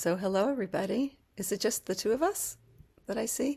So, hello, everybody. Is it just the two of us that I see?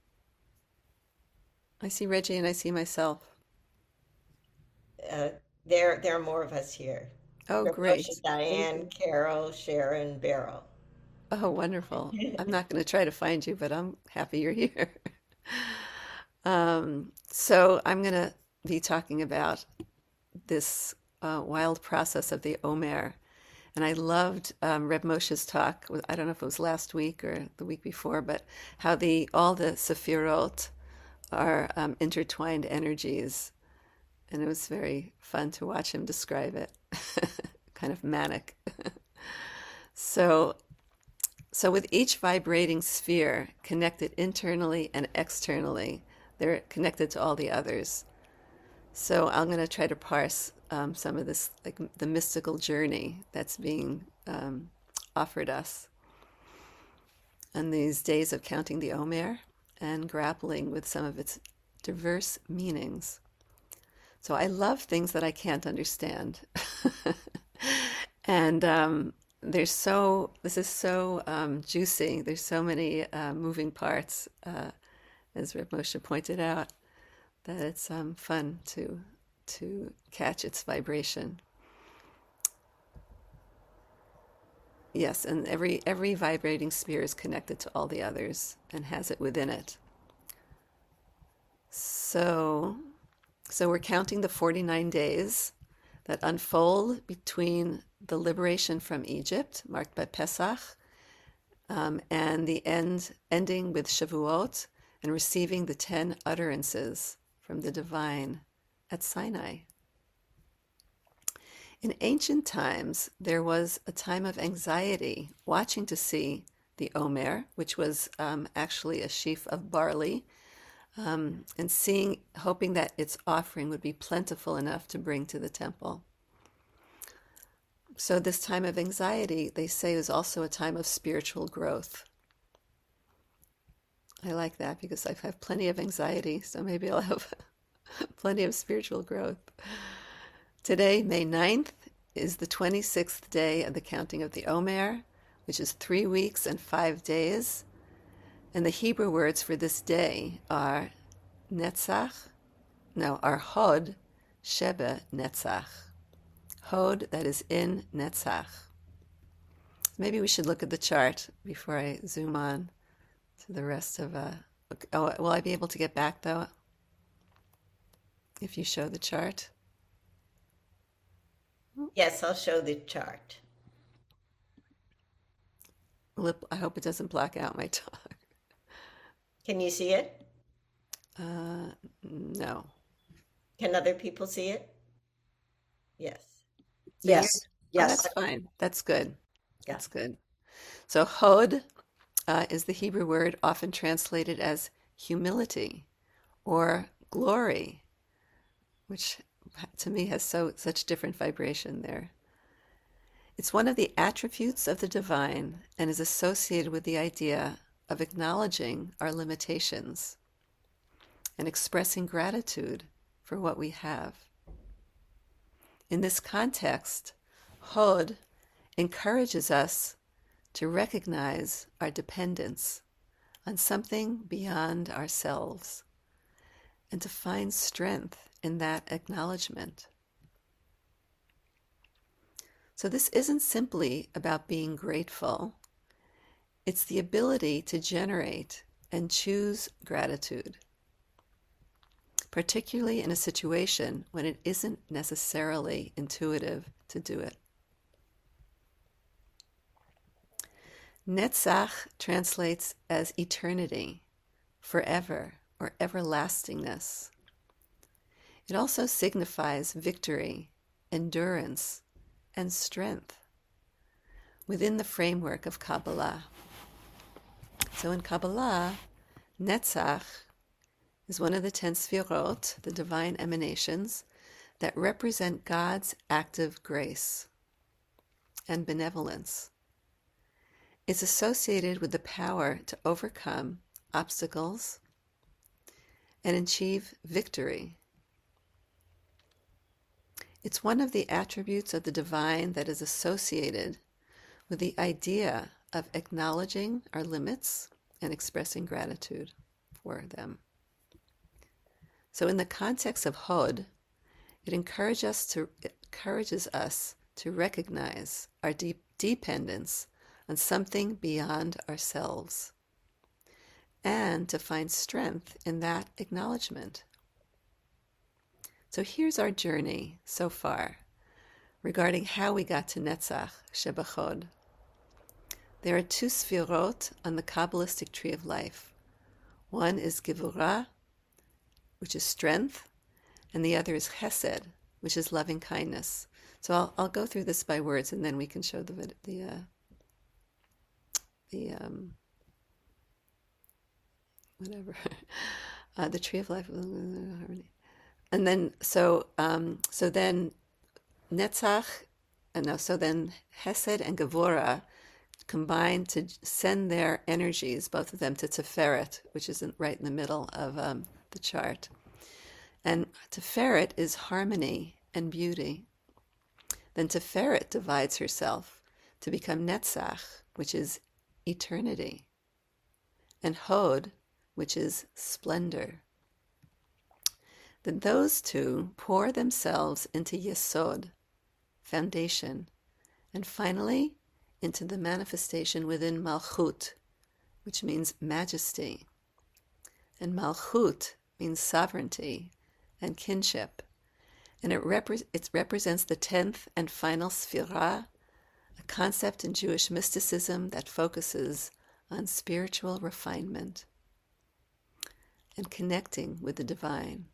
I see Reggie and I see myself. Uh, there are more of us here. Oh, Ramosha, great. Diane, Carol, Sharon, Beryl. Oh, wonderful. I'm not going to try to find you, but I'm happy you're here. So, I'm going to be talking about this wild process of the Omer. And I loved Reb Moshe's talk. I don't know if it was last week or the week before, but how the all the Sefirot are intertwined energies. And it was very fun to watch him describe it. Kind of manic. So, so with each vibrating sphere connected internally and externally, they're connected to all the others. So I'm going to try to parse some of this, like the mystical journey that's being offered us on these days of counting the Omer and grappling with some of its diverse meanings. So I love things that I can't understand. And this is so juicy. There's so many moving parts, as Reb Moshe pointed out, that it's fun to catch its vibration. Yes, and every vibrating sphere is connected to all the others and has it within it. So, so we're counting the 49 days that unfold between the liberation from Egypt, marked by Pesach, and the ending with Shavuot and receiving the 10 utterances from the divine at Sinai. In ancient times, there was a time of anxiety watching to see the Omer, which was actually a sheaf of barley, and hoping that its offering would be plentiful enough to bring to the temple. So, this time of anxiety, they say, is also a time of spiritual growth. I like that because I have plenty of anxiety, so maybe I'll have plenty of spiritual growth. Today, May 9th, is the 26th day of the counting of the Omer, which is 3 weeks and 5 days. And the Hebrew words for this day are Hod Shebe Netzach. Hod, that is in Netzach. Maybe we should look at the chart before I zoom on to the rest of. Oh, will I be able to get back though if you show the chart? Yes, I'll show the chart. I hope it doesn't block out my talk. Can you see it? No. Can other people see it? Yes. So you're, Yes, Oh, yes. that's fine. That's good. yeah. That's good. So Hod is the Hebrew word often translated as humility or glory, which to me has such different vibration there. It's one of the attributes of the divine and is associated with the idea of acknowledging our limitations and expressing gratitude for what we have. In this context, Hod encourages us to recognize our dependence on something beyond ourselves and to find strength in that acknowledgement. So, this isn't simply about being grateful, it's the ability to generate and choose gratitude, particularly in a situation when it isn't necessarily intuitive to do it. Netzach translates as eternity, forever, or everlastingness. It also signifies victory, endurance, and strength within the framework of Kabbalah. So in Kabbalah, Netzach is one of the 10 Sfirot, the divine emanations, that represent God's active grace and benevolence. It's associated with the power to overcome obstacles and achieve victory. It's one of the attributes of the divine that is associated with the idea of acknowledging our limits and expressing gratitude for them. So in the context of Hod, it encourages us to recognize our deep dependence on something beyond ourselves and to find strength in that acknowledgement. So here's our journey so far regarding how we got to Netzach Shebachod. There are two sfirot on the Kabbalistic tree of life. One is Gevurah, which is strength, and the other is Chesed, which is loving kindness. So I'll go through this by words, and then we can show the tree of life, and then so then Netzach, so then Hesed and Gevurah combine to send their energies, both of them, to Tiferet, which is right in the middle of the chart. And Tiferet is harmony and beauty. Then Tiferet divides herself to become Netzach, which is eternity, and Hod, which is splendor. Then those two pour themselves into Yesod, foundation, and finally into the manifestation within Malchut, which means majesty. And Malchut means sovereignty and kinship. And it represents the 10th and final Sphirah, a concept in Jewish mysticism that focuses on spiritual refinement and connecting with the divine.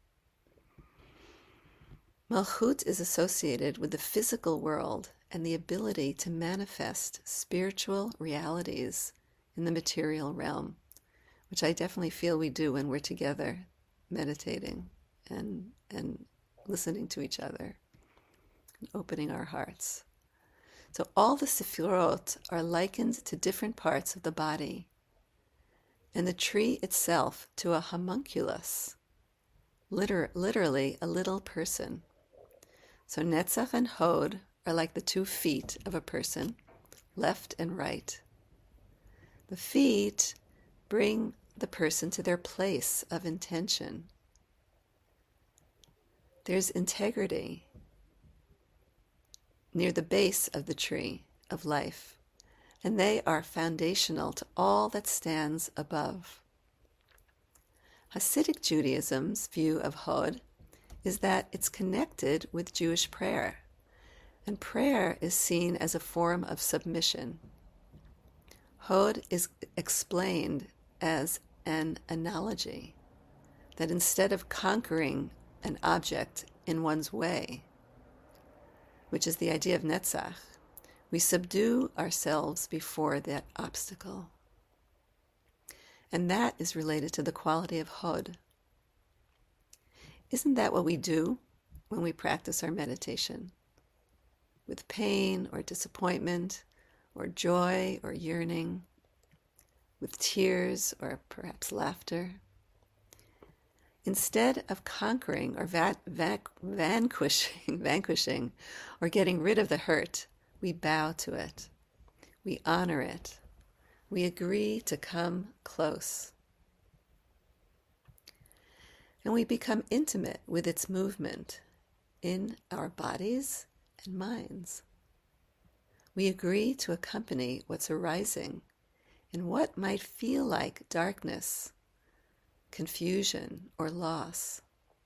Malchut is associated with the physical world and the ability to manifest spiritual realities in the material realm, which I definitely feel we do when we're together meditating and listening to each other and opening our hearts. So all the Sefirot are likened to different parts of the body, and the tree itself to a homunculus, literally a little person. So Netzach and Hod are like the 2 feet of a person, left and right. The feet bring the person to their place of intention. There's integrity near the base of the tree of life, and they are foundational to all that stands above. Hasidic Judaism's view of Hod is that it's connected with Jewish prayer, and prayer is seen as a form of submission. Hod is explained as an analogy, that instead of conquering an object in one's way, which is the idea of Netzach, we subdue ourselves before that obstacle. And that is related to the quality of Hod. Isn't that what we do when we practice our meditation? With pain or disappointment or joy or yearning, with tears or perhaps laughter. Instead of conquering or vanquishing or getting rid of the hurt, we bow to it. We honor it. We agree to come close. And we become intimate with its movement in our bodies and minds. We agree to accompany what's arising in what might feel like darkness, confusion, or loss,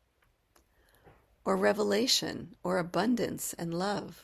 or revelation, or abundance and love.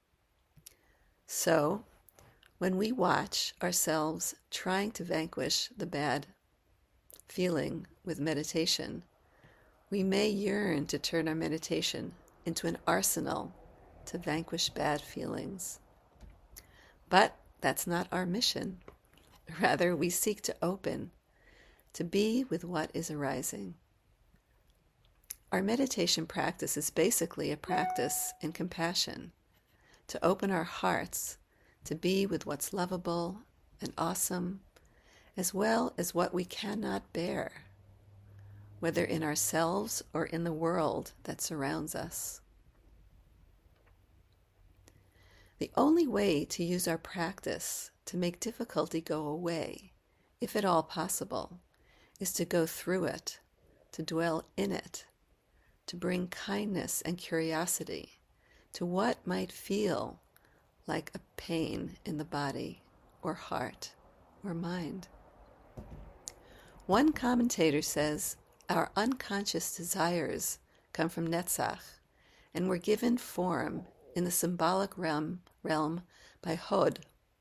So, when we watch ourselves trying to vanquish the bad feeling with meditation, we may yearn to turn our meditation into an arsenal to vanquish bad feelings. But that's not our mission. Rather, we seek to open, to be with what is arising. Our meditation practice is basically a practice in compassion, to open our hearts to be with what's lovable and awesome, as well as what we cannot bear, whether in ourselves or in the world that surrounds us. The only way to use our practice to make difficulty go away, if at all possible, is to go through it, to dwell in it, to bring kindness and curiosity to what might feel like a pain in the body or heart or mind. One commentator says our unconscious desires come from Netzach and were given form in the symbolic realm by Hod.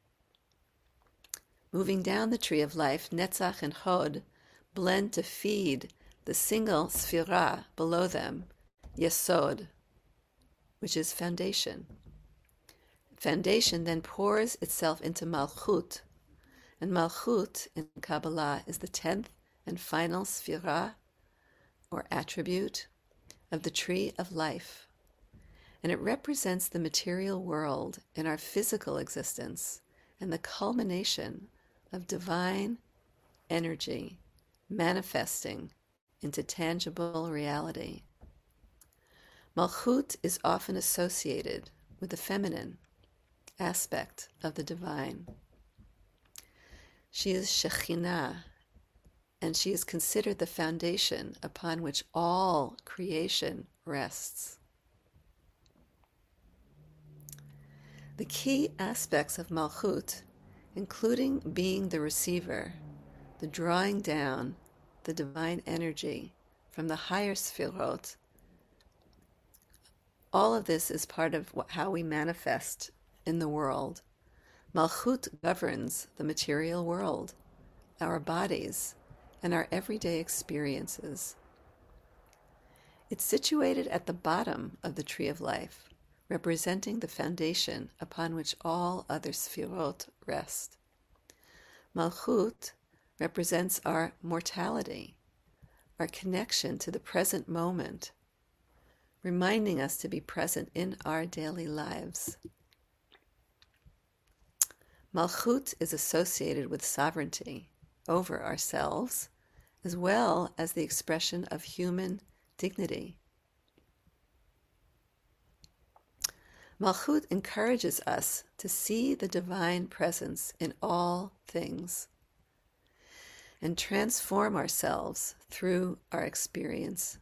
Moving down the tree of life, Netzach and Hod blend to feed the single Sphira below them, Yesod, which is foundation. Foundation then pours itself into Malchut, and Malchut in Kabbalah is the 10th and final Sphira, or attribute, of the tree of life. And it represents the material world in our physical existence and the culmination of divine energy manifesting into tangible reality. Malchut is often associated with the feminine aspect of the divine. She is Shekhinah, and she is considered the foundation upon which all creation rests. The key aspects of Malchut, including being the receiver, the drawing down the divine energy from the higher Sfirot, all of this is part of how we manifest in the world. Malchut governs the material world, our bodies, and our everyday experiences. It's situated at the bottom of the tree of life, representing the foundation upon which all other Sfirot rest. Malchut represents our mortality, our connection to the present moment, reminding us to be present in our daily lives. Malchut is associated with sovereignty over ourselves, as well as the expression of human dignity. Malchut encourages us to see the divine presence in all things and transform ourselves through our experience.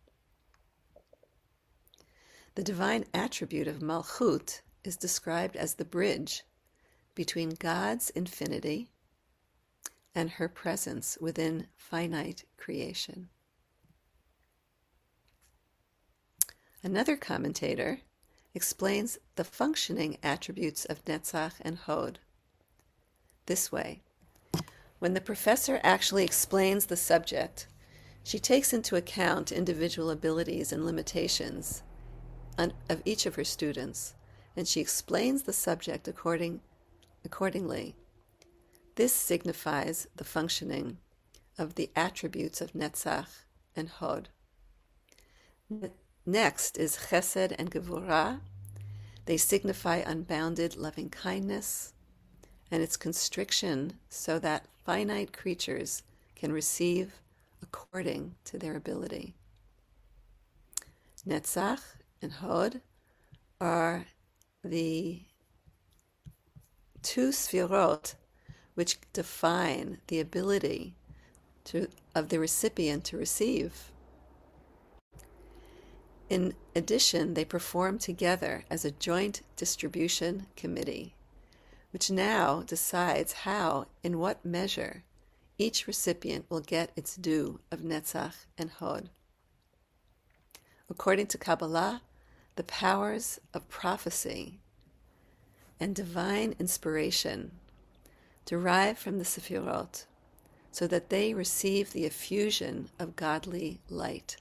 The divine attribute of Malchut is described as the bridge between God's infinity and her presence within finite creation. Another commentator explains the functioning attributes of Netzach and Hod this way. When the professor actually explains the subject, she takes into account individual abilities and limitations of each of her students, and she explains the subject accordingly. This signifies the functioning of the attributes of Netzach and Hod. Next is Chesed and Gevurah. They signify unbounded loving kindness and its constriction so that finite creatures can receive according to their ability. Netzach and Hod are the two Sfirot which define the ability of the recipient to receive. In addition, they perform together as a joint distribution committee, which now decides how, in what measure, each recipient will get its due of Netzach and Hod. According to Kabbalah, the powers of prophecy and divine inspiration derive from the Sefirot, so that they receive the effusion of godly light.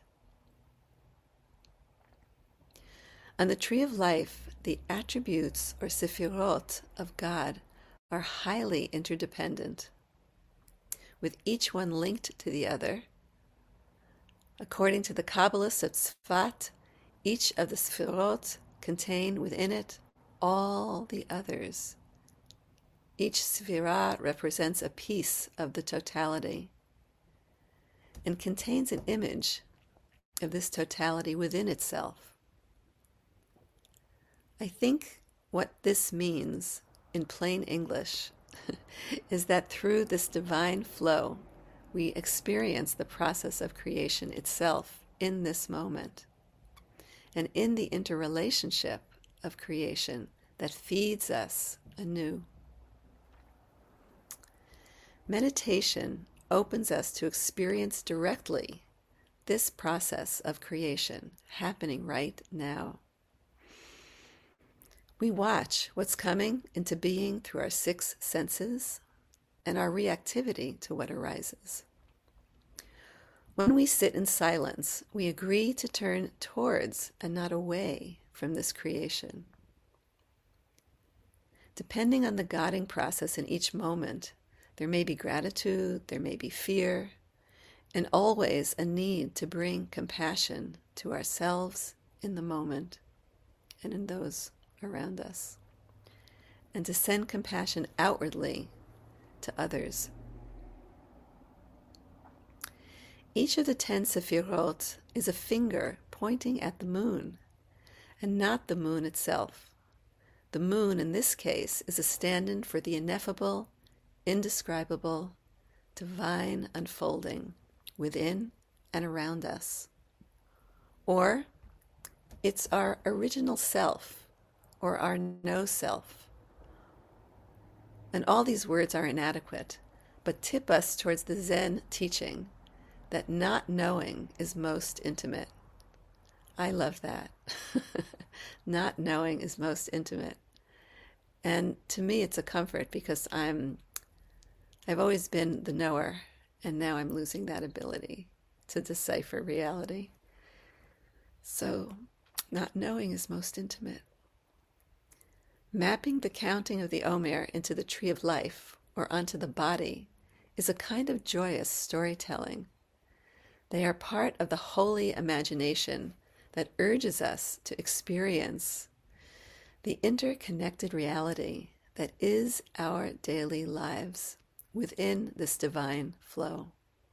On the tree of life, the attributes or Sefirot of God are highly interdependent, with each one linked to the other. According to the Kabbalists of Tzfat, each of the Sefirot contain within it all the others. Each Sefirah represents a piece of the totality and contains an image of this totality within itself. I think what this means in plain English is that through this divine flow, we experience the process of creation itself in this moment, and in the interrelationship of creation that feeds us anew. Meditation opens us to experience directly this process of creation happening right now. We watch what's coming into being through our 6 senses and our reactivity to what arises. When we sit in silence, we agree to turn towards and not away from this creation. Depending on the godding process in each moment, there may be gratitude, there may be fear, and always a need to bring compassion to ourselves in the moment and in those around us, and to send compassion outwardly to others. Each of the 10 Sefirot is a finger pointing at the moon, and not the moon itself. The moon, in this case, is a stand-in for the ineffable, indescribable, divine unfolding within and around us. Or it's our original self, or our no self. And all these words are inadequate, but tip us towards the Zen teaching that not knowing is most intimate. I love that. Not knowing is most intimate. And to me it's a comfort, because I've always been the knower, and now I'm losing that ability to decipher reality. So not knowing is most intimate. Mapping the counting of the Omer into the tree of life, or onto the body, is a kind of joyous storytelling. They are part of the holy imagination that urges us to experience the interconnected reality that is our daily lives within this divine flow.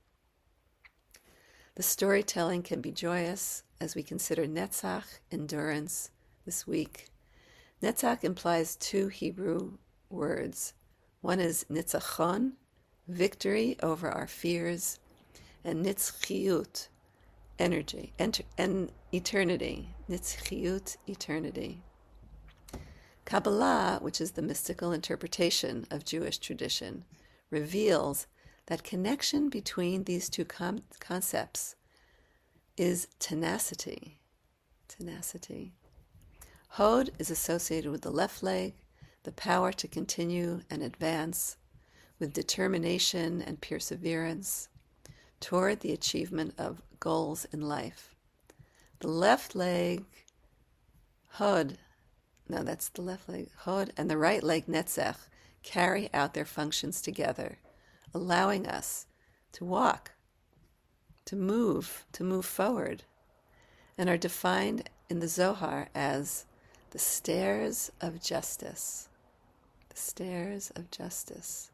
The storytelling can be joyous as we consider Netzach, endurance, this week. Netzach implies 2 Hebrew words. One is Nitzachon, victory over our fears, and Nitzchiyut, energy, and eternity. Nitzchiyut, eternity. Kabbalah, which is the mystical interpretation of Jewish tradition, reveals that connection between these 2 concepts is tenacity. Tenacity. Hod is associated with the left leg, the power to continue and advance, with determination and perseverance toward the achievement of goals in life. The left leg, Hod, no, that's the left leg, Hod, and the right leg, Netzach, carry out their functions together, allowing us to walk, to move forward, and are defined in the Zohar as the stairs of justice. The stairs of justice.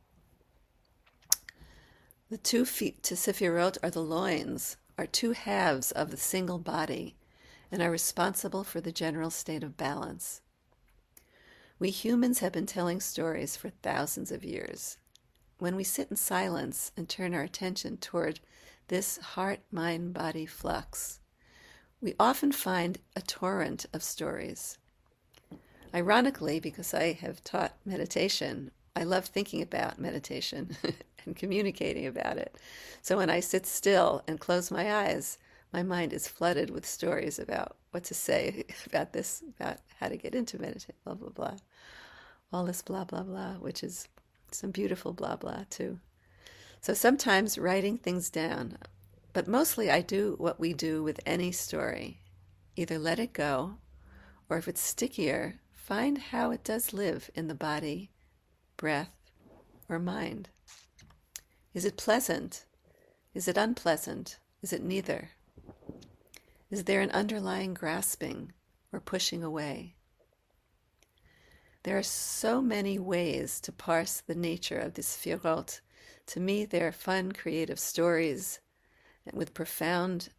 The 2 feet to Sefirot are the loins, are 2 halves of the single body, and are responsible for the general state of balance. We humans have been telling stories for thousands of years. When we sit in silence and turn our attention toward this heart-mind-body flux, we often find a torrent of stories. Ironically, because I have taught meditation, I love thinking about meditation and communicating about it. So when I sit still and close my eyes, my mind is flooded with stories about what to say about this, about how to get into meditation, blah, blah, blah. All this blah, blah, blah, which is some beautiful blah, blah, too. So sometimes writing things down, but mostly I do what we do with any story. Either let it go, or if it's stickier, find how it does live in the body, breath, or mind. Is it pleasant? Is it unpleasant? Is it neither? Is there an underlying grasping or pushing away? There are so many ways to parse the nature of the Sefirot. To me, they're fun, creative stories with profound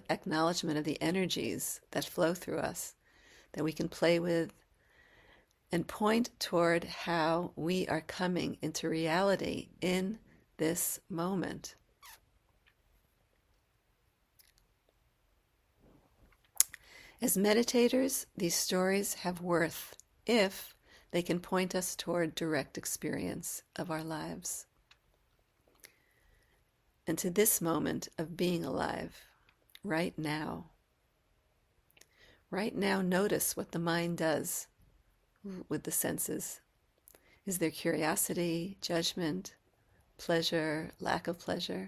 acknowledgement of the energies that flow through us, that we can play with and point toward how we are coming into reality in this moment. As meditators, these stories have worth if they can point us toward direct experience of our lives and to this moment of being alive, right now. Right now, notice what the mind does with the senses. Is there curiosity, judgment, pleasure, lack of pleasure?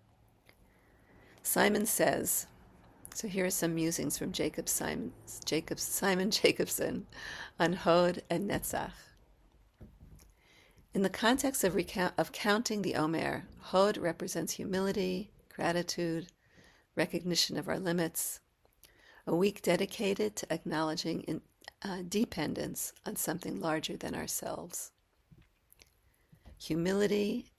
Simon says, so here are some musings from Simon Jacobson on Hod and Netzach. In the context of counting the Omer, Hod represents humility, gratitude, recognition of our limits, a week dedicated to acknowledging dependence on something larger than ourselves. Humility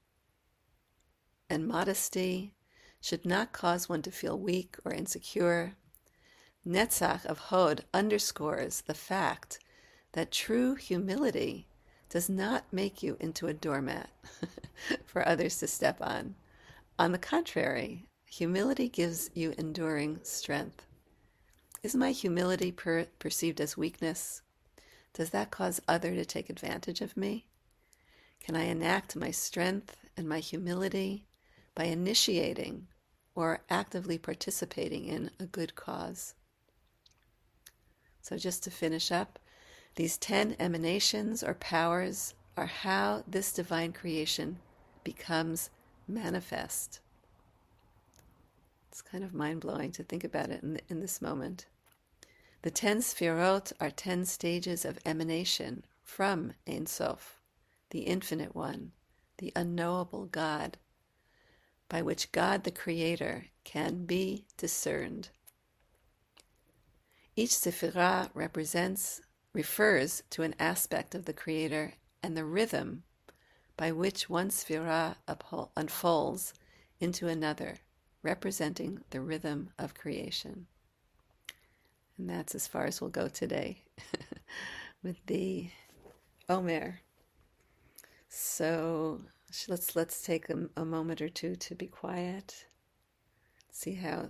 and modesty should not cause one to feel weak or insecure. Netzach of Hod underscores the fact that true humility does not make you into a doormat for others to step on. On the contrary, humility gives you enduring strength. Is my humility perceived as weakness? Does that cause others to take advantage of me? Can I enact my strength and my humility by initiating or actively participating in a good cause? So just to finish up, these 10 emanations or powers are how this divine creation becomes manifest. It's kind of mind-blowing to think about it in this moment. The 10 Sfirot are 10 stages of emanation from Ein Sof, the Infinite One, the unknowable God, by which God the Creator can be discerned. Each Sephirah refers to an aspect of the Creator and the rhythm by which one Sephirah unfolds into another, representing the rhythm of creation. And that's as far as we'll go today with the Omer. So let's take a moment or two to be quiet. See how